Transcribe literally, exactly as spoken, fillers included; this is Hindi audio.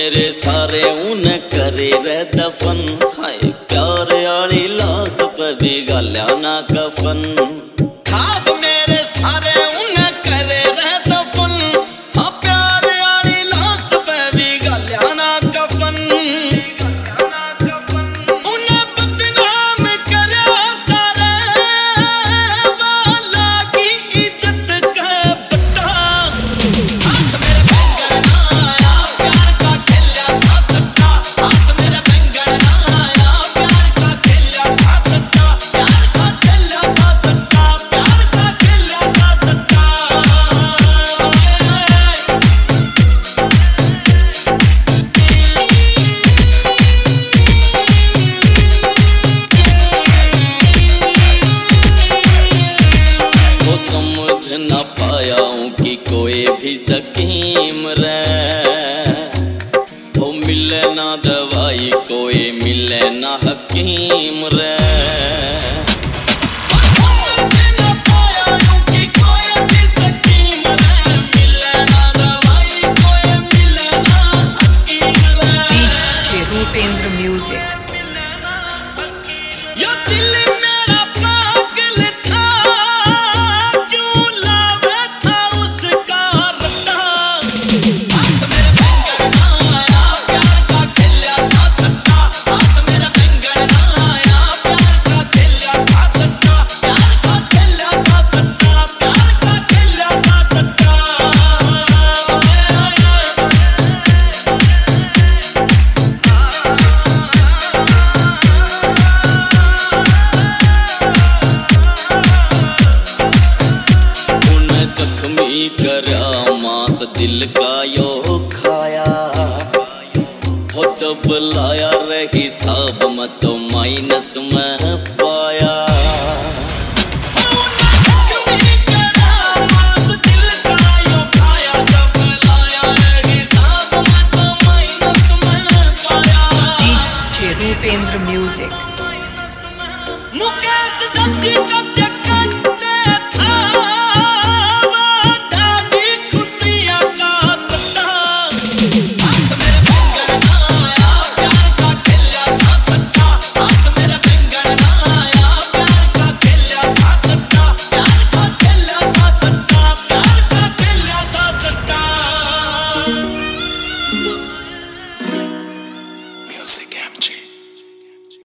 मेरे सारे उन्हें करे रे दफन, हाय प्यार आली लाश पे भी गाल्या ना कफन। खाब मेरे सारे उन्हें करे रे दफन, हाँ प्यार आली लाश पे भी गाल्या ना कफन। उन्हें बदनाम करे सारे वाला की इज्जत का बट्टा। हाथ मेरे बैंगन आया प्यार का खेला था सट्टा, हाथ मेरे बैंगन आया प्यार का खेला था सट्टा, प्यार का खेला था सट्टा, प्यार का खेला था सट्टा। वो समझ ना पाया हूँ कि कोई भी सकीम रे, वो मिले ना दवाई कोई मिले ना हकीम रे। समझ ना पाया हूँ कि कोई भी सकीम रे, मिले ना दवाई कोई मिले ना हकीम रे। DJ Rupendra music. यो दिल मेरा पागल था, क्यों लावे था उसका रट्टा। हाथ मेरे बैंगन आया प्यार का खेला था सट्टा, हाथ मेरे बैंगन आया प्यार का खेला था सट्टा, प्यार का खेला था सट्टा, प्यार का खेला था सट्टा। उन्हें जख्मी करा मांस दिल का यो खाया, हो जब लाया रे हिसाब में तो माइनस में पाया। उन्हें जख्मी करा मांस दिल का यो खाया, जब लाया रे हिसाब में तो माइनस में पाया। DJ Rupendra music. मुकेश दत्ती का चक्कर